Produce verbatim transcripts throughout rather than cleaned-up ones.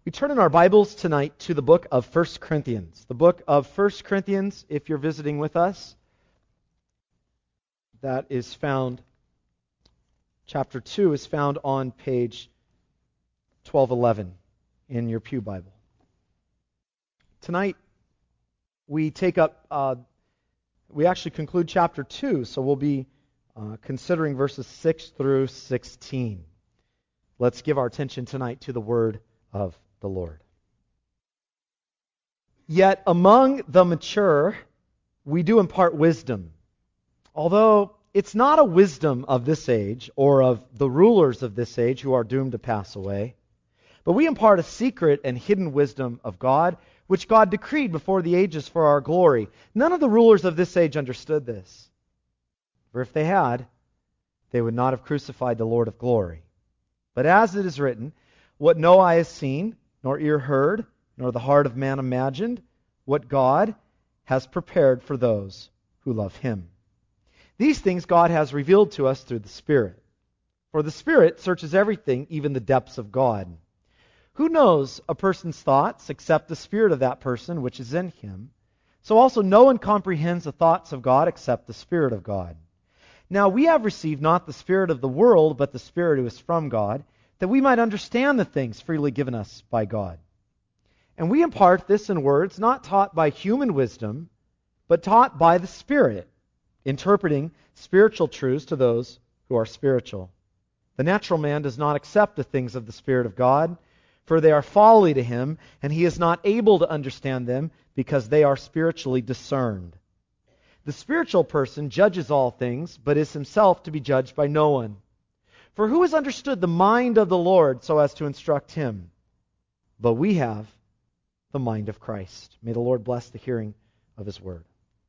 We turn in our Bibles tonight to the book of First Corinthians. The book of First Corinthians, if you're visiting with us, that is found, chapter two is found on page twelve eleven in your Pew Bible. Tonight, we take up, uh, we actually conclude chapter two, so we'll be uh, considering verses six through sixteen. Let's give our attention tonight to the word of the Lord. Yet among the mature, we do impart wisdom, although it's not a wisdom of this age or of the rulers of this age who are doomed to pass away, but we impart a secret and hidden wisdom of God, which God decreed before the ages for our glory. None of the rulers of this age understood this, for if they had, they would not have crucified the Lord of glory. But as it is written, what no eye has seen, nor ear heard, nor the heart of man imagined, what God has prepared for those who love Him. These things God has revealed to us through the Spirit. For the Spirit searches everything, even the depths of God. Who knows a person's thoughts except the spirit of that person which is in him? So also no one comprehends the thoughts of God except the Spirit of God. Now we have received not the spirit of the world, but the Spirit who is from God, that we might understand the things freely given us by God. And we impart this in words not taught by human wisdom, but taught by the Spirit, interpreting spiritual truths to those who are spiritual. The natural man does not accept the things of the Spirit of God, for they are folly to him, and he is not able to understand them because they are spiritually discerned. The spiritual person judges all things, but is himself to be judged by no one. For who has understood the mind of the Lord so as to instruct him? But we have the mind of Christ. May the Lord bless the hearing of His word.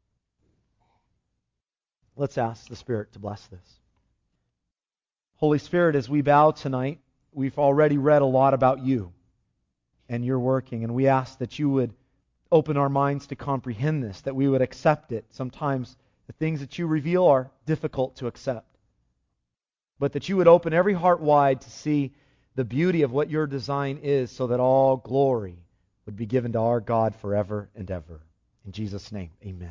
Let's ask the Spirit to bless this. Holy Spirit, as we bow tonight, we've already read a lot about You and Your working, and we ask that You would open our minds to comprehend this, that we would accept it. Sometimes the things that You reveal are difficult to accept, but that You would open every heart wide to see the beauty of what Your design is, so that all glory would be given to our God forever and ever. In Jesus' name, amen.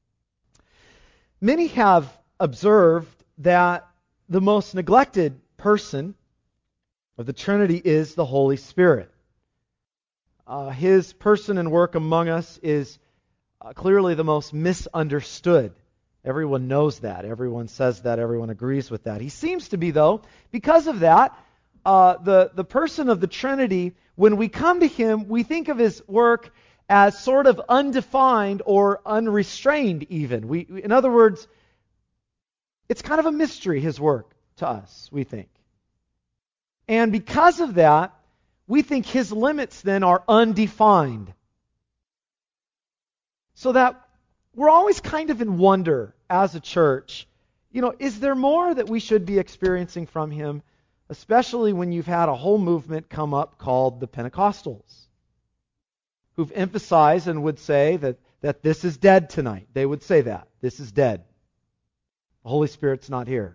Many have observed that the most neglected person of the Trinity is the Holy Spirit. Uh, His person and work among us is uh, clearly the most misunderstood. Everyone knows that. Everyone says that. Everyone agrees with that. He seems to be, though, because of that, uh, the, the person of the Trinity, when we come to Him, we think of His work as sort of undefined or unrestrained even. We, in other words, it's kind of a mystery, His work, to us, we think. And because of that, we think His limits then are undefined. So that we're always kind of in wonder as a church. You know, is there more that we should be experiencing from Him, especially when you've had a whole movement come up called the Pentecostals, who've emphasized and would say that, that this is dead tonight. They would say that. This is dead. The Holy Spirit's not here.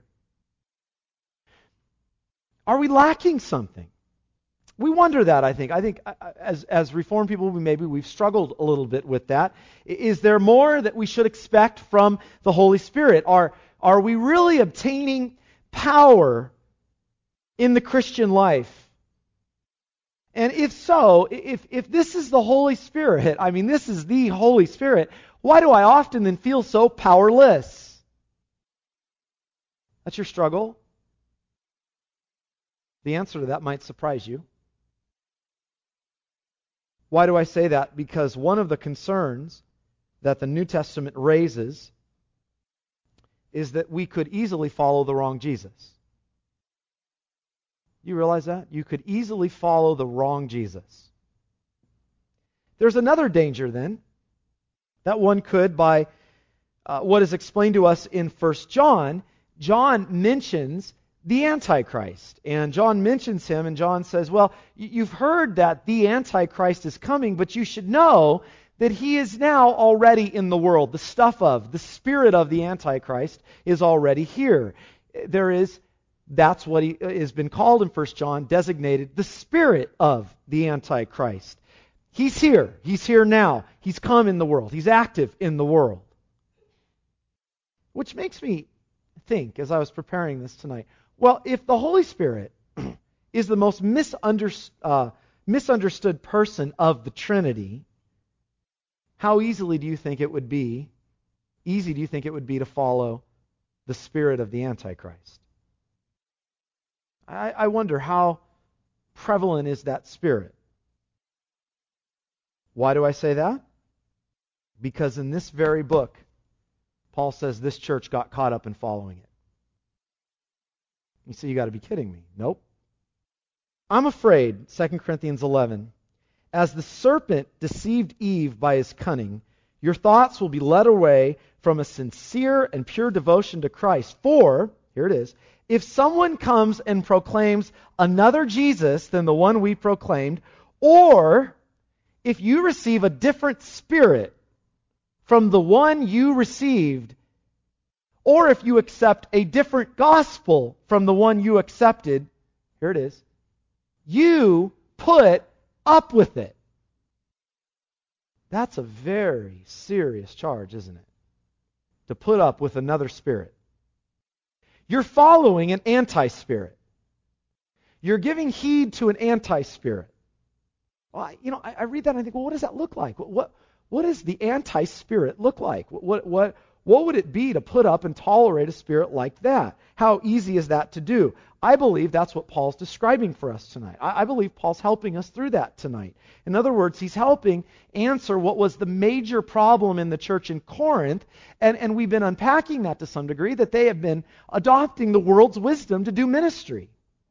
Are we lacking something? We wonder that, I think. I think as, as Reformed people, we maybe we've struggled a little bit with that. Is there more that we should expect from the Holy Spirit? Are, are we really obtaining power in the Christian life? And if so, if, if this is the Holy Spirit, I mean, this is the Holy Spirit, why do I often then feel so powerless? That's your struggle? The answer to that might surprise you. Why do I say that? Because one of the concerns that the New Testament raises is that we could easily follow the wrong Jesus. You realize that? You could easily follow the wrong Jesus. There's another danger then, that one could by uh, what is explained to us in First John. John mentions the Antichrist. And John mentions him, and John says, well, you've heard that the Antichrist is coming, but you should know that he is now already in the world. The stuff of, the spirit of the Antichrist is already here. There is That's what he has been called in First John, designated the spirit of the Antichrist. He's here. He's here now. He's come in the world. He's active in the world. Which makes me think, as I was preparing this tonight, well, if the Holy Spirit is the most misunder, uh, misunderstood person of the Trinity, how easily do you think it would be, easy do you think it would be to follow the spirit of the Antichrist? I, I wonder how prevalent is that spirit? Why do I say that? Because in this very book, Paul says this church got caught up in following it. You say, you got to be kidding me. Nope. I'm afraid, Second Corinthians eleven, as the serpent deceived Eve by his cunning, your thoughts will be led away from a sincere and pure devotion to Christ. For, here it is, if someone comes and proclaims another Jesus than the one we proclaimed, or if you receive a different spirit from the one you received, or if you accept a different gospel from the one you accepted, here it is, you put up with it. That's a very serious charge, isn't it? To put up with another spirit. You're following an anti-spirit. You're giving heed to an anti-spirit. Well, I, you know, I, I read that and I think, well, what does that look like? What what, what does the anti-spirit look like? What, what what what would it be to put up and tolerate a spirit like that? How easy is that to do? I believe that's what Paul's describing for us tonight. I, I believe Paul's helping us through that tonight. In other words, he's helping answer what was the major problem in the church in Corinth, and, and we've been unpacking that to some degree, that they have been adopting the world's wisdom to do ministry.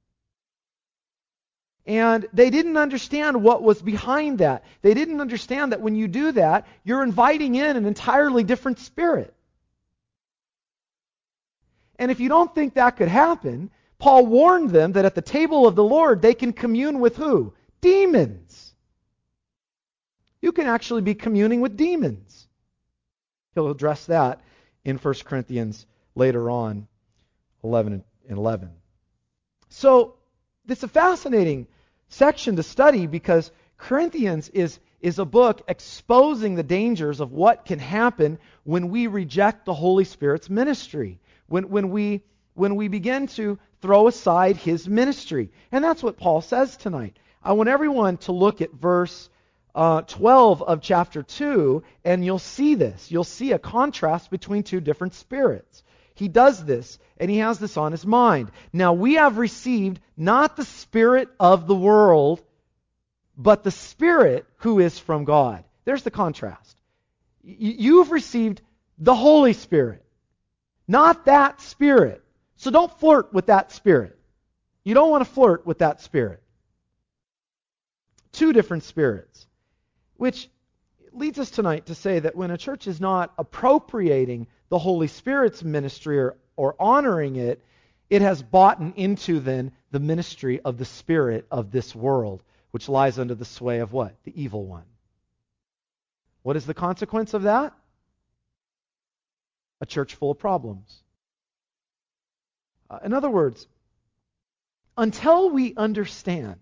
And they didn't understand what was behind that. They didn't understand that when you do that, you're inviting in an entirely different spirit. And if you don't think that could happen, Paul warned them that at the table of the Lord, they can commune with who? Demons. You can actually be communing with demons. He'll address that in First Corinthians later on, eleven and eleven. So, it's a fascinating section to study because Corinthians is, is a book exposing the dangers of what can happen when we reject the Holy Spirit's ministry. When, when, we, when we begin to throw aside His ministry. And that's what Paul says tonight. I want everyone to look at verse uh, twelve of chapter two, and you'll see this. You'll see a contrast between two different spirits. He does this, and he has this on his mind. Now we have received not the spirit of the world, but the Spirit who is from God. There's the contrast. You've received the Holy Spirit, not that spirit. So don't flirt with that spirit. You don't want to flirt with that spirit. Two different spirits, which leads us tonight to say that when a church is not appropriating the Holy Spirit's ministry or, or honoring it, it has bought into then the ministry of the spirit of this world, which lies under the sway of what? The evil one. What is the consequence of that? A church full of problems. Uh, in other words, until we understand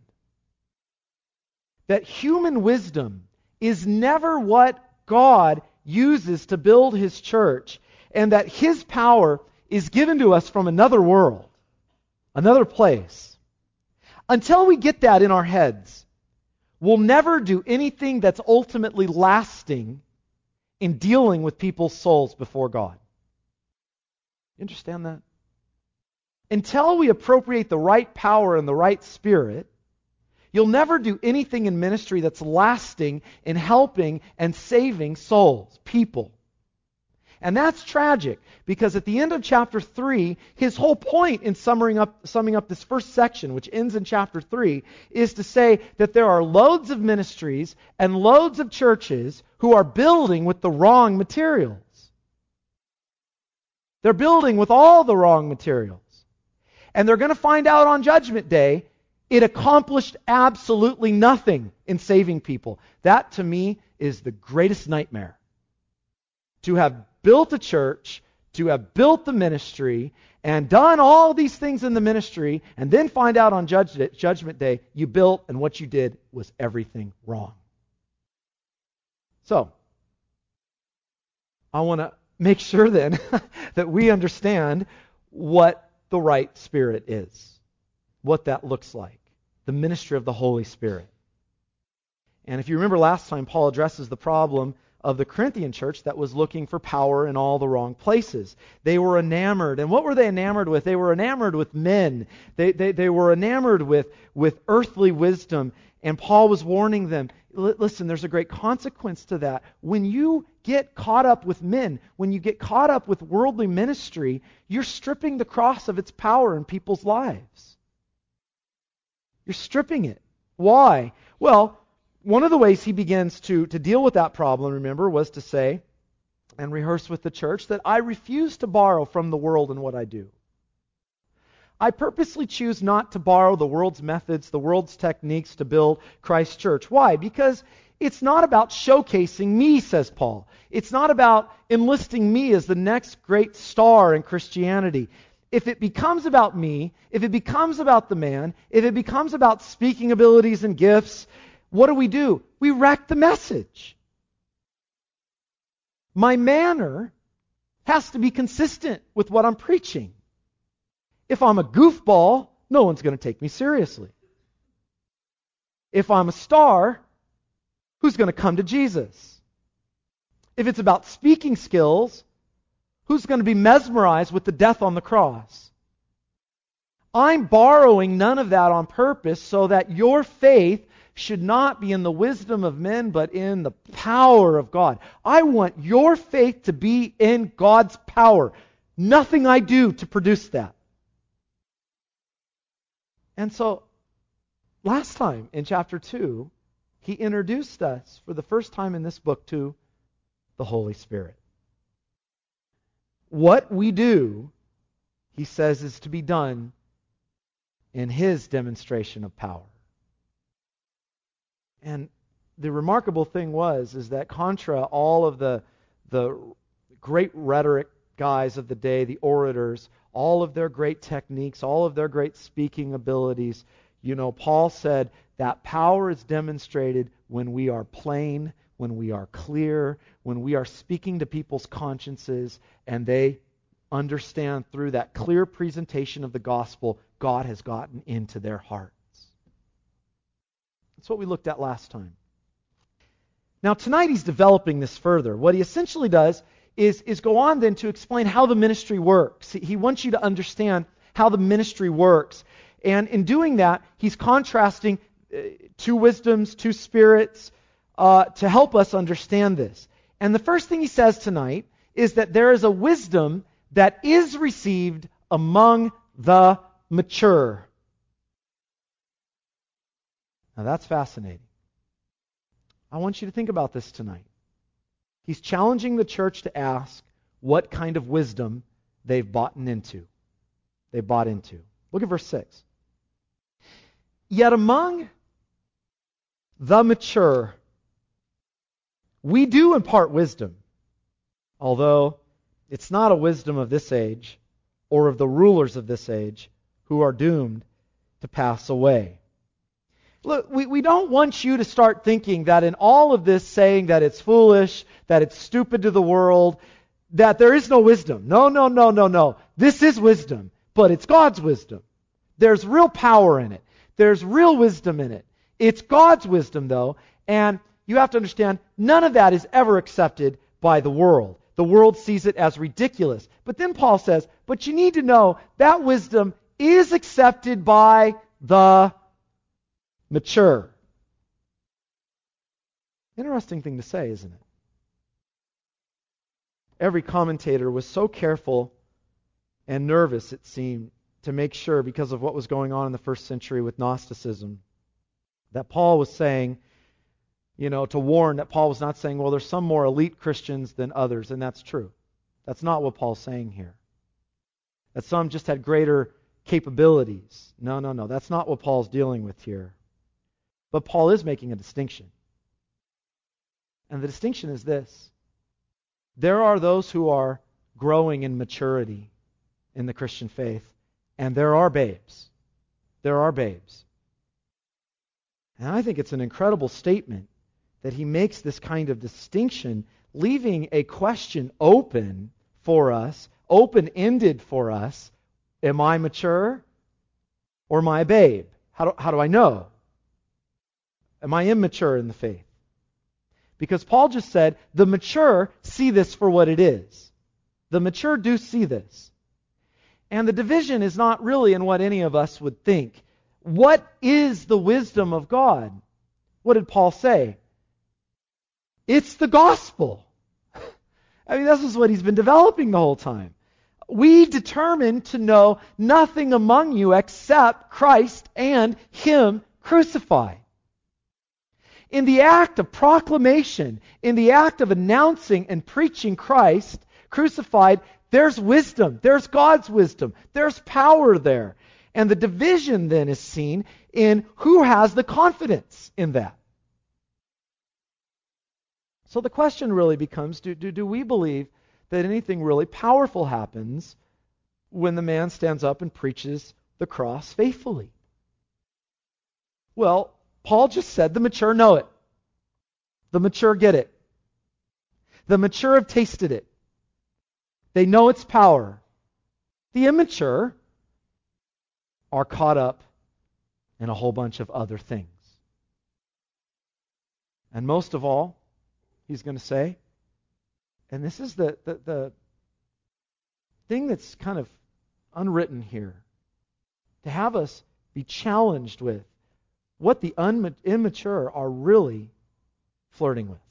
that human wisdom is never what God uses to build His church, and that His power is given to us from another world, another place. Until we get that in our heads, we'll never do anything that's ultimately lasting in dealing with people's souls before God. You understand that? Until we appropriate the right power and the right spirit, you'll never do anything in ministry that's lasting in helping and saving souls, people. And that's tragic, because at the end of chapter three, his whole point in summing up, summing up this first section, which ends in chapter three, is to say that there are loads of ministries and loads of churches who are building with the wrong materials. They're building with all the wrong materials. And they're going to find out on Judgment Day it accomplished absolutely nothing in saving people. That, to me, is the greatest nightmare. To have built a church, to have built the ministry, and done all these things in the ministry, and then find out on judge, Judgment Day you built and what you did was everything wrong. So, I want to make sure then that we understand what the right spirit is, what that looks like, the ministry of the Holy Spirit. And if you remember last time, Paul addresses the problem of the Corinthian church that was looking for power in all the wrong places. They were enamored. And what were they enamored with? They were enamored with men. They, they, they were enamored with, with earthly wisdom. And Paul was warning them, listen, there's a great consequence to that. When you get caught up with men, when you get caught up with worldly ministry, you're stripping the cross of its power in people's lives. You're stripping it. Why? Well, one of the ways he begins to, to deal with that problem, remember, was to say and rehearse with the church that I refuse to borrow from the world in what I do. I purposely choose not to borrow the world's methods, the world's techniques to build Christ's church. Why? Because it's not about showcasing me, says Paul. It's not about enlisting me as the next great star in Christianity. If it becomes about me, if it becomes about the man, if it becomes about speaking abilities and gifts, what do we do? We wreck the message. My manner has to be consistent with what I'm preaching. If I'm a goofball, no one's going to take me seriously. If I'm a star, who's going to come to Jesus? If it's about speaking skills, who's going to be mesmerized with the death on the cross? I'm borrowing none of that on purpose so that your faith should not be in the wisdom of men, but in the power of God. I want your faith to be in God's power. Nothing I do to produce that. And so, last time in chapter two, he introduced us for the first time in this book to the Holy Spirit. What we do, he says, is to be done in His demonstration of power. And the remarkable thing was, is that contra all of the, the great rhetoric guys of the day, the orators, all of their great techniques, all of their great speaking abilities, you know, Paul said that power is demonstrated when we are plain, when we are clear, when we are speaking to people's consciences, and they understand through that clear presentation of the gospel, God has gotten into their hearts. That's what we looked at last time. Now tonight he's developing this further. What he essentially does is, is go on then to explain how the ministry works. He wants you to understand how the ministry works. And in doing that, he's contrasting uh, two wisdoms, two spirits, uh, to help us understand this. And the first thing he says tonight is that there is a wisdom that is received among the mature. Now that's fascinating. I want you to think about this tonight. He's challenging the church to ask what kind of wisdom they've bought into. They bought into. Look at verse six. Yet among the mature, we do impart wisdom, although it's not a wisdom of this age or of the rulers of this age who are doomed to pass away. Look, we, we don't want you to start thinking that in all of this saying that it's foolish, that it's stupid to the world, that there is no wisdom. No, no, no, no, no. This is wisdom, but it's God's wisdom. There's real power in it. There's real wisdom in it. It's God's wisdom, though, and you have to understand, none of that is ever accepted by the world. The world sees it as ridiculous. But then Paul says, but you need to know that wisdom is accepted by the mature. Interesting thing to say, isn't it? Every commentator was so careful and nervous, it seemed, to make sure, because of what was going on in the first century with Gnosticism, that Paul was saying, you know, to warn that Paul was not saying, well, there's some more elite Christians than others, and that's true. That's not what Paul's saying here. That some just had greater capabilities. No, no, no. That's not what Paul's dealing with here. But Paul is making a distinction. And the distinction is this. There are those who are growing in maturity. in the Christian faith, and there are babes. There are babes. And I think it's an incredible statement that he makes this kind of distinction, leaving a question open for us, open-ended for us. Am I mature or am I a babe? How do, how do I know? Am I immature in the faith? Because Paul just said, the mature see this for what it is. The mature do see this. And the division is not really in what any of us would think. What is the wisdom of God? What did Paul say? It's the gospel. I mean, this is what he's been developing the whole time. We determined to know nothing among you except Christ and Him crucified. In the act of proclamation, in the act of announcing and preaching Christ crucified, there's wisdom. There's God's wisdom. There's power there. And the division then is seen in who has the confidence in that. So the question really becomes, do, do, do we believe that anything really powerful happens when the man stands up and preaches the cross faithfully? Well, Paul just said the mature know it. The mature get it. The mature have tasted it. They know its power. The immature are caught up in a whole bunch of other things. And most of all, he's going to say, and this is the, the, the thing that's kind of unwritten here, to have us be challenged with what the unma- immature are really flirting with.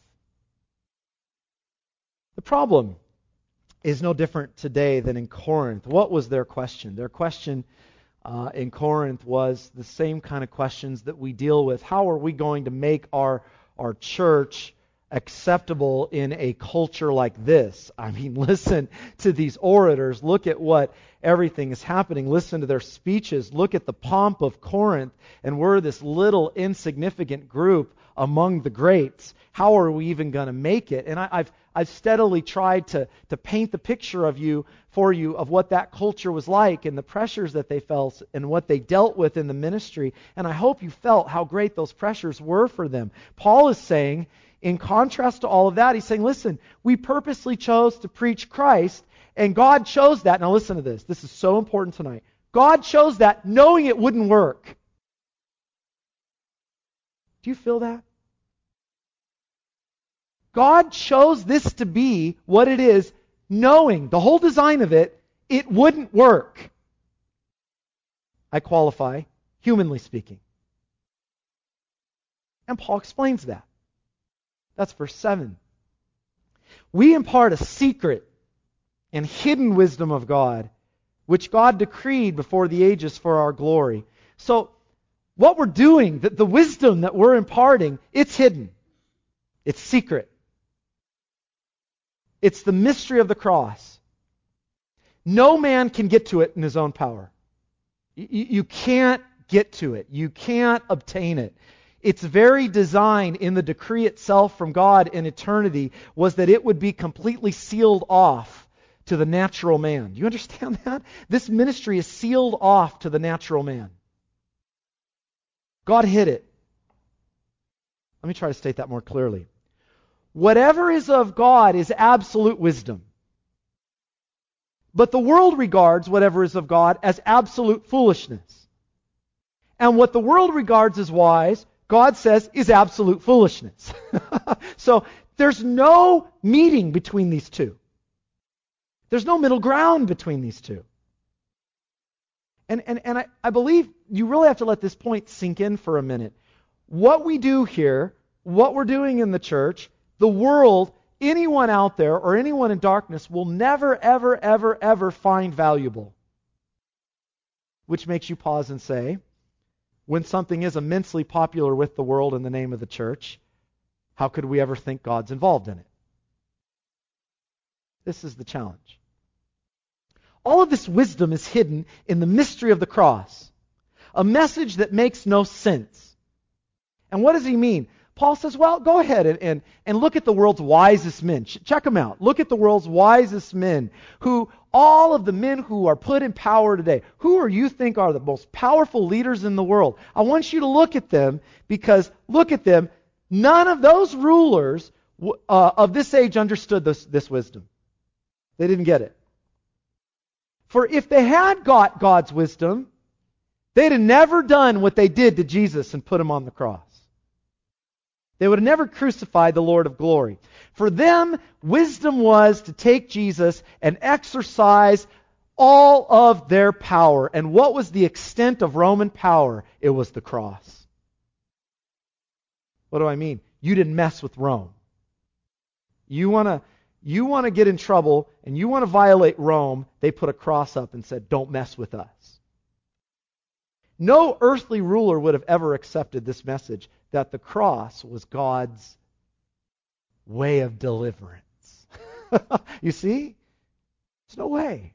The problem is no different today than in Corinth. What was their question? Their question uh, in Corinth was the same kind of questions that we deal with. How are we going to make our, our church acceptable in a culture like this? I mean, listen to these orators. Look at what everything is happening. Listen to their speeches. Look at the pomp of Corinth. And we're this little insignificant group among the greats. How are we even going to make it? And I, I've I've steadily tried to, to paint the picture of you for you of what that culture was like and the pressures that they felt and what they dealt with in the ministry. And I hope you felt how great those pressures were for them. Paul is saying, in contrast to all of that, he's saying, listen, we purposely chose to preach Christ, and God chose that. Now listen to this. This is so important tonight. God chose that knowing it wouldn't work. Do you feel that? God chose this to be what it is, knowing the whole design of it, it wouldn't work. I qualify, humanly speaking. And Paul explains that. That's verse seven. We impart a secret and hidden wisdom of God, which God decreed before the ages for our glory. So, what we're doing, the, the wisdom that we're imparting, it's hidden. It's secret. It's the mystery of the cross. No man can get to it in his own power. You, you can't get to it. You can't obtain it. Its very design in the decree itself from God in eternity was that it would be completely sealed off to the natural man. Do you understand that? This ministry is sealed off to the natural man. God hid it. Let me try to state that more clearly. Whatever is of God is absolute wisdom. But the world regards whatever is of God as absolute foolishness. And what the world regards as wise, God says, is absolute foolishness. So there's no meeting between these two. There's no middle ground between these two. And, and, and I, I believe you really have to let this point sink in for a minute. What we do here, what we're doing in the church, the world, anyone out there or anyone in darkness will never, ever, ever, ever find valuable. Which makes you pause and say, when something is immensely popular with the world in the name of the church, how could we ever think God's involved in it? This is the challenge. All of this wisdom is hidden in the mystery of the cross, a message that makes no sense. And what does he mean? Paul says, well, go ahead and, and, and look at the world's wisest men. Ch- check them out. Look at the world's wisest men, who, all of the men who are put in power today, who are you think are the most powerful leaders in the world? I want you to look at them, because look at them. None of those rulers uh, of this age understood this, this wisdom. They didn't get it. For if they had got God's wisdom, they'd have never done what they did to Jesus and put him on the cross. They would have never crucified the Lord of glory. For them, wisdom was to take Jesus and exercise all of their power. And what was the extent of Roman power? It was the cross. What do I mean? You didn't mess with Rome. You want to you want to get in trouble and you want to violate Rome, they put a cross up and said, don't mess with us. No earthly ruler would have ever accepted this message that the cross was God's way of deliverance. You see? There's no way.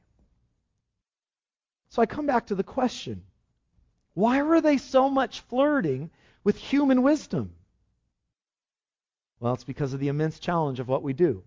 So I come back to the question, why were they so much flirting with human wisdom? Well, it's because of the immense challenge of what we do.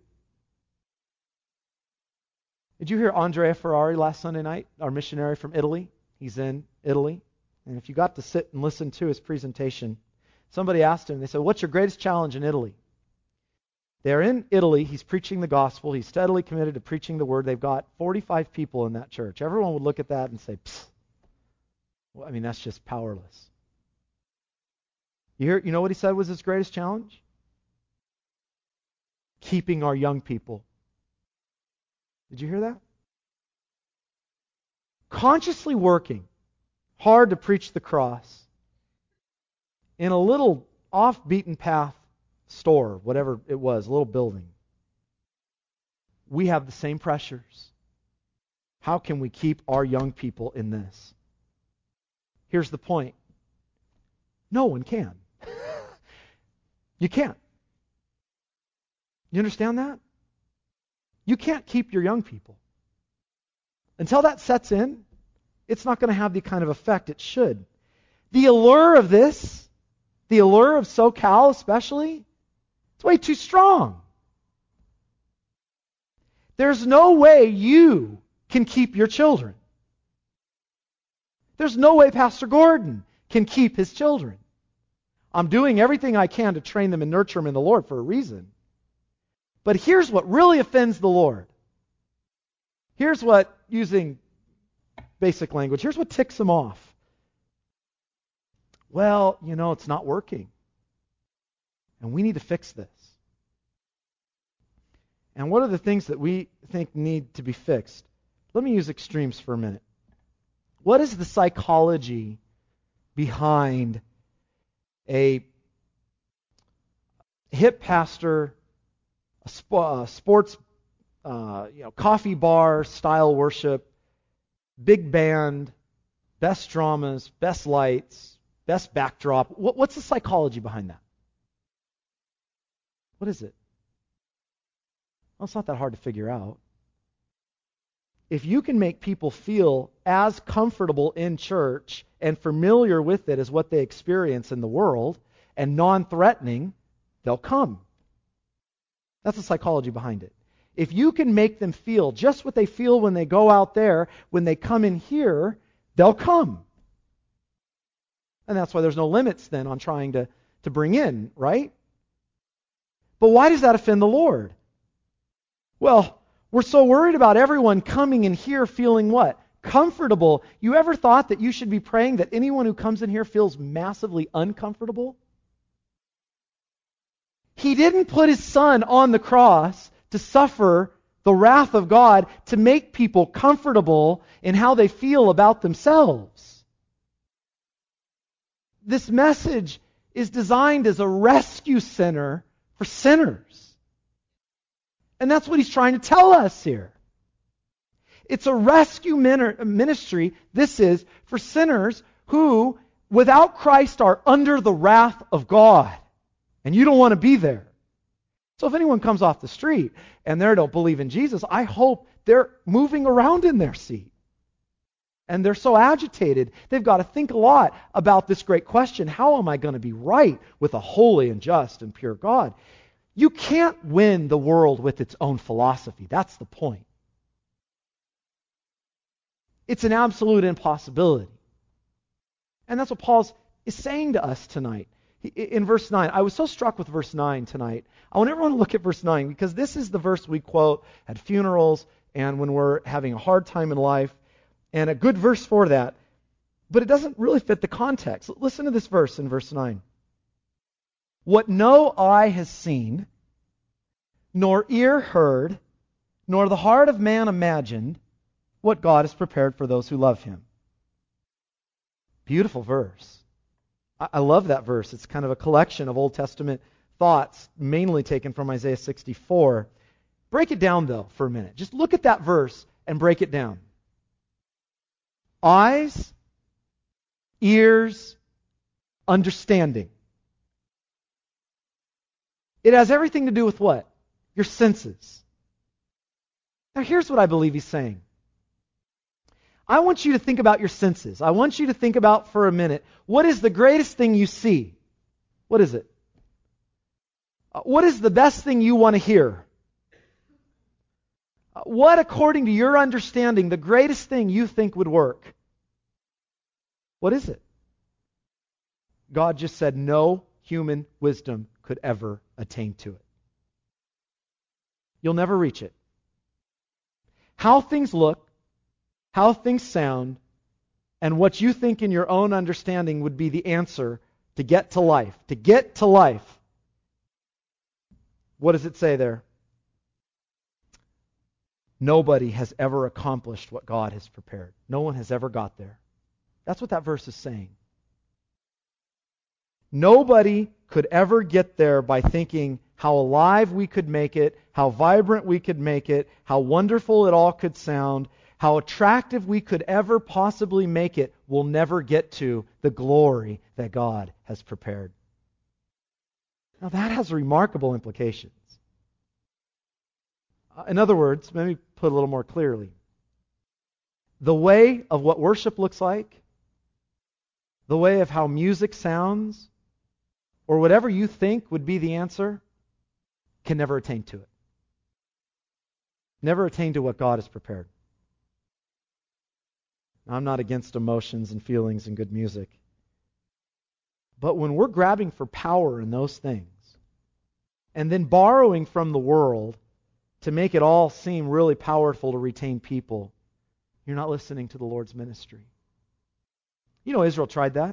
Did you hear Andrea Ferrari last Sunday night, our missionary from Italy? He's in Italy. And if you got to sit and listen to his presentation, somebody asked him, they said, what's your greatest challenge in Italy? They're in Italy. He's preaching the gospel. He's steadily committed to preaching the word. They've got forty-five people in that church. Everyone would look at that and say, psst. Well, I mean, that's just powerless. You hear, you know what he said was his greatest challenge? Keeping our young people. Did you hear that? Consciously working hard to preach the cross in a little off-beaten path store, whatever it was, a little building. We have the same pressures. How can we keep our young people in this? Here's the point. No one can. You can't. You understand that? You can't keep your young people. Until that sets in, it's not going to have the kind of effect it should. The allure of this, the allure of SoCal especially, it's way too strong. There's no way you can keep your children. There's no way Pastor Gordon can keep his children. I'm doing everything I can to train them and nurture them in the Lord for a reason. But here's what really offends the Lord. Here's what, using basic language, here's what ticks him off. Well, you know, it's not working. And we need to fix this. And what are the things that we think need to be fixed? Let me use extremes for a minute. What is the psychology behind a hip pastor, a, sp- a sports, uh, you know, coffee bar style worship, big band, best dramas, best lights, best backdrop? What, what's the psychology behind that? What is it? Well, it's not that hard to figure out. If you can make people feel as comfortable in church and familiar with it as what they experience in the world and non-threatening, they'll come. That's the psychology behind it. If you can make them feel just what they feel when they go out there, when they come in here, they'll come. And that's why there's no limits then on trying to, to bring in, right? But why does that offend the Lord? Well, we're so worried about everyone coming in here feeling what? Comfortable. You ever thought that you should be praying that anyone who comes in here feels massively uncomfortable? He didn't put his son on the cross to suffer the wrath of God to make people comfortable in how they feel about themselves. This message is designed as a rescue center for sinners. And that's what he's trying to tell us here. It's a rescue ministry, this is, for sinners who, without Christ, are under the wrath of God. And you don't want to be there. So if anyone comes off the street and they don't believe in Jesus, I hope they're moving around in their seat. And they're so agitated, they've got to think a lot about this great question: how am I going to be right with a holy and just and pure God? You can't win the world with its own philosophy. That's the point. It's an absolute impossibility. And that's what Paul is saying to us tonight. In verse nine, I was so struck with verse nine tonight. I want everyone to look at verse nine, because this is the verse we quote at funerals and when we're having a hard time in life. And a good verse for that, but it doesn't really fit the context. Listen to this verse in verse nine. What no eye has seen, nor ear heard, nor the heart of man imagined, what God has prepared for those who love Him. Beautiful verse. I love that verse. It's kind of a collection of Old Testament thoughts, mainly taken from Isaiah sixty-four. Break it down, though, for a minute. Just look at that verse and break it down. Eyes, ears, understanding. It has everything to do with what? Your senses. Now here's what I believe he's saying. I want you to think about your senses. I want you to think about for a minute, what is the greatest thing you see? What is it? What is the best thing you want to hear? What, according to your understanding, the greatest thing you think would work? What is it? God just said no human wisdom could ever attain to it. You'll never reach it. How things look, how things sound, and what you think in your own understanding would be the answer to get to life. To get to life. What does it say there? Nobody has ever accomplished what God has prepared. No one has ever got there. That's what that verse is saying. Nobody could ever get there by thinking how alive we could make it, how vibrant we could make it, how wonderful it all could sound, how attractive we could ever possibly make it. Will never get to the glory that God has prepared. Now that has remarkable implications. In other words, let me put it a little more clearly. The way of what worship looks like, the way of how music sounds, or whatever you think would be the answer, can never attain to it. Never attain to what God has prepared. I'm not against emotions and feelings and good music. But when we're grabbing for power in those things, and then borrowing from the world to make it all seem really powerful to retain people, you're not listening to the Lord's ministry. You know, Israel tried that.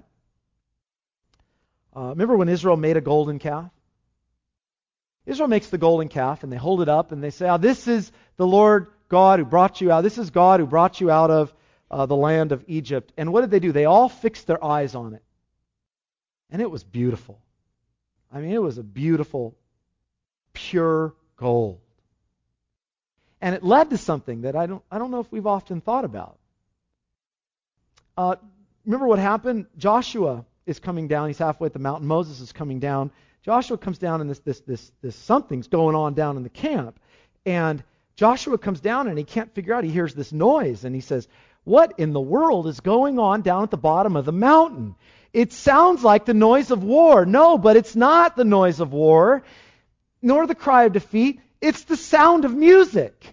Uh, remember when Israel made a golden calf? Israel makes the golden calf, and they hold it up, and they say, oh, this is the Lord God who brought you out. This is God who brought you out of uh, the land of Egypt. And what did they do? They all fixed their eyes on it. And it was beautiful. I mean, it was a beautiful, pure gold. And it led to something that I don't I don't know if we've often thought about. Uh, remember what happened? Joshua is coming down. He's halfway at the mountain. Moses is coming down. Joshua comes down, and this this this this something's going on down in the camp. And Joshua comes down, and he can't figure out. He hears this noise, and he says, "What in the world is going on down at the bottom of the mountain? It sounds like the noise of war." No, but it's not the noise of war, nor the cry of defeat. It's the sound of music.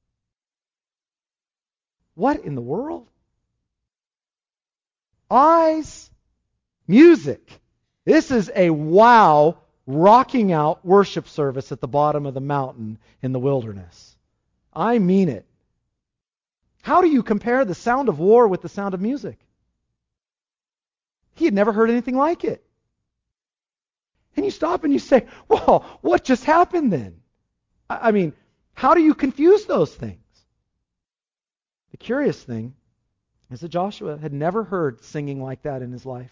What in the world? Eyes, music. This is a wow, rocking out worship service at the bottom of the mountain in the wilderness. I mean it. How do you compare the sound of war with the sound of music? He had never heard anything like it. And you stop and you say, well, what just happened then? I mean, how do you confuse those things? The curious thing is that Joshua had never heard singing like that in his life.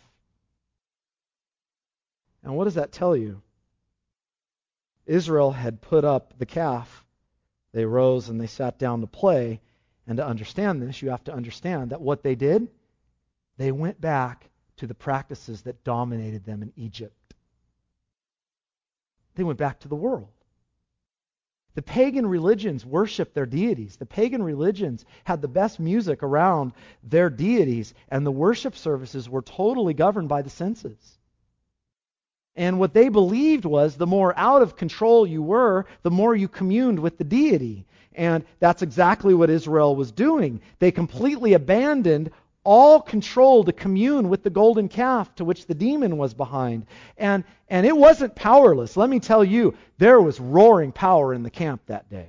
And what does that tell you? Israel had put up the calf. They rose and they sat down to play. And to understand this, you have to understand that what they did, they went back to the practices that dominated them in Egypt. They went back to the world. The pagan religions worshiped their deities. The pagan religions had the best music around their deities, and the worship services were totally governed by the senses. And what they believed was the more out of control you were, the more you communed with the deity. And that's exactly what Israel was doing. They completely abandoned all control to commune with the golden calf to which the demon was behind. And, and it wasn't powerless. Let me tell you, there was roaring power in the camp that day.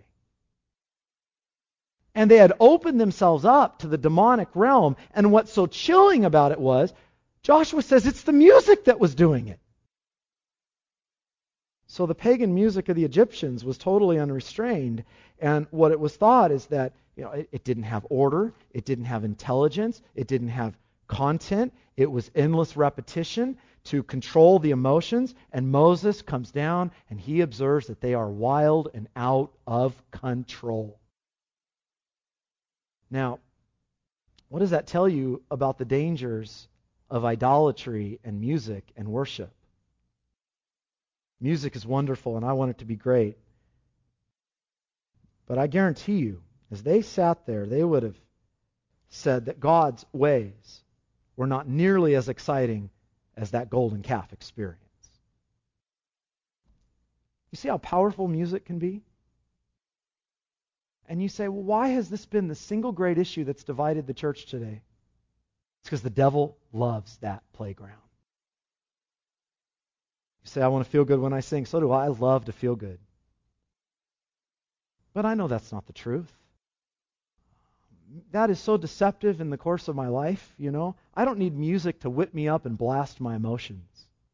And they had opened themselves up to the demonic realm. And what's so chilling about it was, Joshua says it's the music that was doing it. So the pagan music of the Egyptians was totally unrestrained. And what it was thought is that You know, it, it didn't have order, it didn't have intelligence, it didn't have content, it was endless repetition to control the emotions, and Moses comes down and he observes that they are wild and out of control. Now, what does that tell you about the dangers of idolatry and music and worship? Music is wonderful and I want it to be great. But I guarantee you, as they sat there, they would have said that God's ways were not nearly as exciting as that golden calf experience. You see how powerful music can be? And you say, well, why has this been the single great issue that's divided the church today? It's because the devil loves that playground. You say, I want to feel good when I sing. So do I. I love to feel good. But I know that's not the truth. That is so deceptive in the course of my life, you know. I don't need music to whip me up and blast my emotions.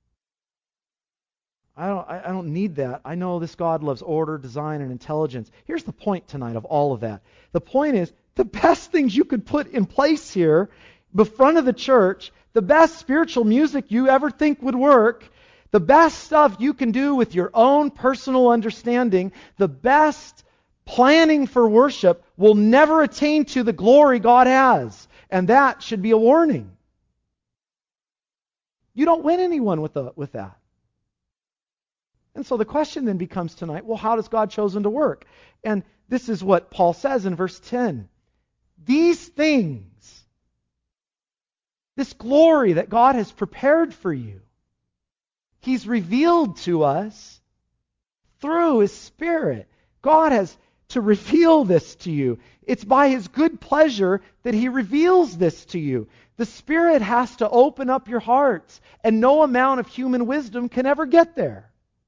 I don't, I don't need that. I know this God loves order, design, and intelligence. Here's the point tonight of all of that. The point is, the best things you could put in place here, the front of the church, the best spiritual music you ever think would work, the best stuff you can do with your own personal understanding, the best planning for worship will never attain to the glory God has. And that should be a warning. You don't win anyone with, the, with that. And so the question then becomes tonight, well, how does God chosen to work? And this is what Paul says in verse ten. These things, this glory that God has prepared for you, He's revealed to us through His Spirit. God has to reveal this to you. It's by His good pleasure that He reveals this to you. The Spirit has to open up your hearts, and no amount of human wisdom can ever get there.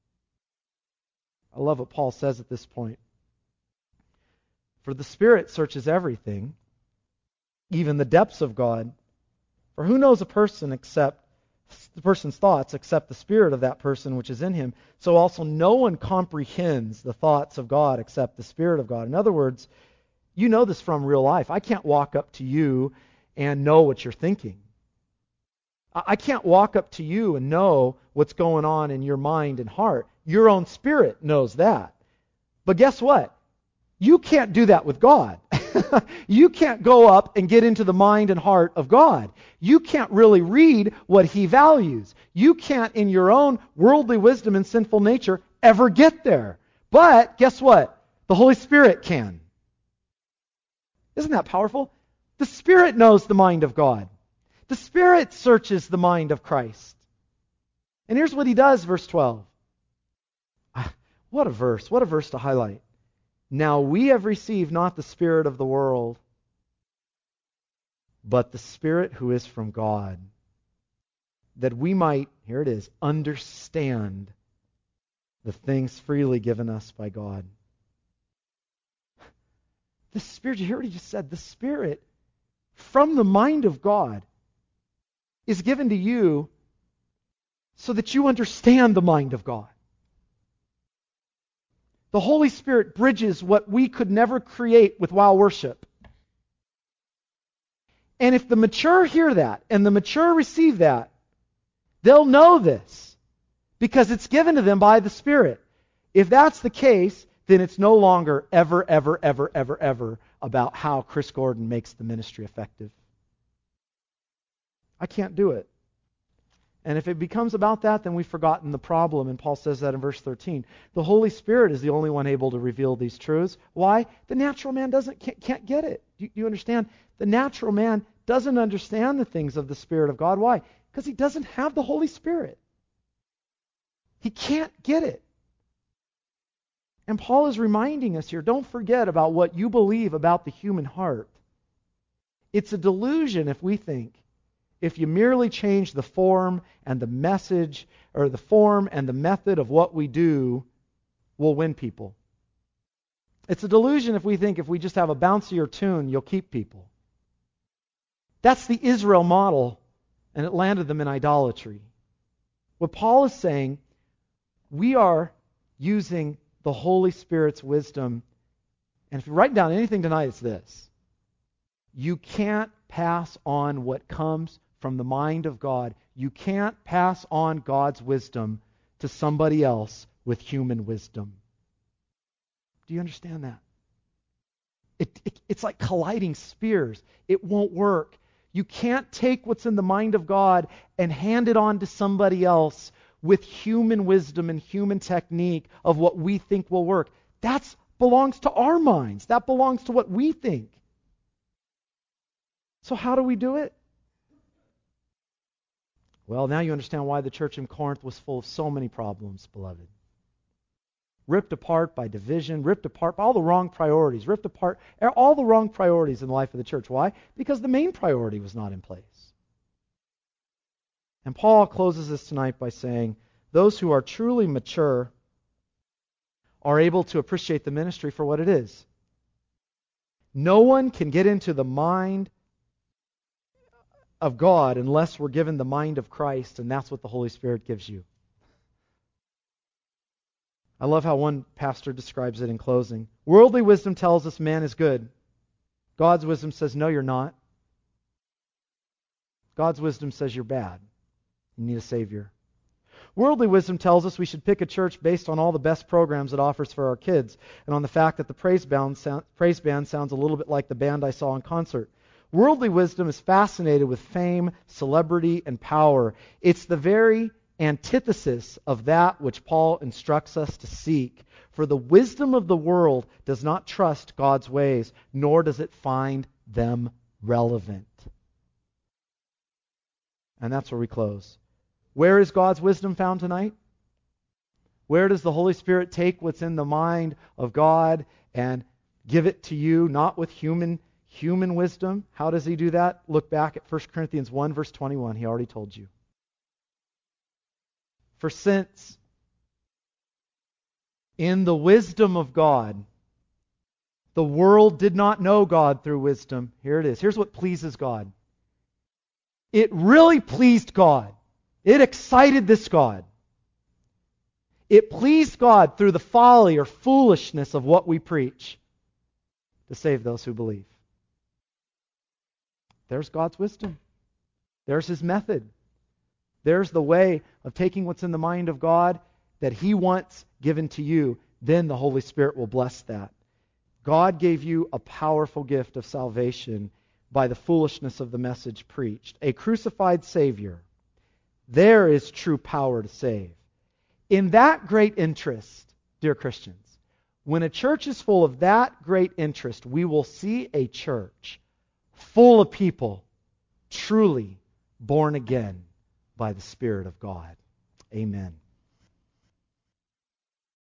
I love what Paul says at this point. For the Spirit searches everything, even the depths of God. For who knows a person except the person's thoughts except the spirit of that person which is in him? So also no one comprehends the thoughts of God except the Spirit of God. In other words, you know this from real life. I can't walk up to you and know what you're thinking. I can't walk up to you and know what's going on in your mind and heart. Your own spirit knows that. But guess what? You can't do that with God. You can't go up and get into the mind and heart of God. You can't really read what He values. You can't, in your own worldly wisdom and sinful nature, ever get there. But guess what? The Holy Spirit can. Isn't that powerful? The Spirit knows the mind of God. The Spirit searches the mind of Christ. And here's what He does, verse twelve. What a verse. What a verse to highlight. Now we have received not the spirit of the world, but the Spirit who is from God, that we might, here it is, understand the things freely given us by God. The Spirit, you hear what He just said? The Spirit from the mind of God is given to you so that you understand the mind of God. The Holy Spirit bridges what we could never create with wow worship. And if the mature hear that, and the mature receive that, they'll know this, because it's given to them by the Spirit. If that's the case, then it's no longer ever, ever, ever, ever, ever about how Chris Gordon makes the ministry effective. I can't do it. And if it becomes about that, then we've forgotten the problem. And Paul says that in verse thirteen. The Holy Spirit is the only one able to reveal these truths. Why? The natural man doesn't can't, can't get it. Do you, do you understand? The natural man doesn't understand the things of the Spirit of God. Why? Because he doesn't have the Holy Spirit. He can't get it. And Paul is reminding us here, don't forget about what you believe about the human heart. It's a delusion if we think if you merely change the form and the message, or the form and the method of what we do, we'll win people. It's a delusion if we think if we just have a bouncier tune, you'll keep people. That's the Israel model, and it landed them in idolatry. What Paul is saying, we are using the Holy Spirit's wisdom. And if you write down anything tonight, it's this. You can't pass on what comes from the mind of God. You can't pass on God's wisdom to somebody else with human wisdom. Do you understand that? It, it, it's like colliding spears. It won't work. You can't take what's in the mind of God and hand it on to somebody else with human wisdom and human technique of what we think will work. That belongs to our minds. That belongs to what we think. So how do we do it? Well, now you understand why the church in Corinth was full of so many problems, beloved. Ripped apart by division, ripped apart by all the wrong priorities, ripped apart all the wrong priorities in the life of the church. Why? Because the main priority was not in place. And Paul closes this tonight by saying, those who are truly mature are able to appreciate the ministry for what it is. No one can get into the mind of God unless we're given the mind of Christ, and that's what the Holy Spirit gives you. I love how one pastor describes it in closing. Worldly wisdom tells us man is good. God's wisdom says, no, you're not. God's wisdom says you're bad. You need a Savior. Worldly wisdom tells us we should pick a church based on all the best programs it offers for our kids, and on the fact that the praise band, sound, praise band sounds a little bit like the band I saw in concert. Worldly wisdom is fascinated with fame, celebrity, and power. It's the very antithesis of that which Paul instructs us to seek. For the wisdom of the world does not trust God's ways, nor does it find them relevant. And that's where we close. Where is God's wisdom found tonight? Where does the Holy Spirit take what's in the mind of God and give it to you, not with human human wisdom? How does he do that? Look back at First Corinthians one, verse twenty-one. He already told you. For since in the wisdom of God, the world did not know God through wisdom. Here it is. Here's what pleases God. It really pleased God. It excited this God. It pleased God through the folly or foolishness of what we preach to save those who believe. There's God's wisdom. There's His method. There's the way of taking what's in the mind of God that He wants given to you. Then the Holy Spirit will bless that. God gave you a powerful gift of salvation by the foolishness of the message preached. A crucified Savior. There is true power to save. In that great interest, dear Christians, when a church is full of that great interest, we will see a church full of people truly born again by the Spirit of God. Amen.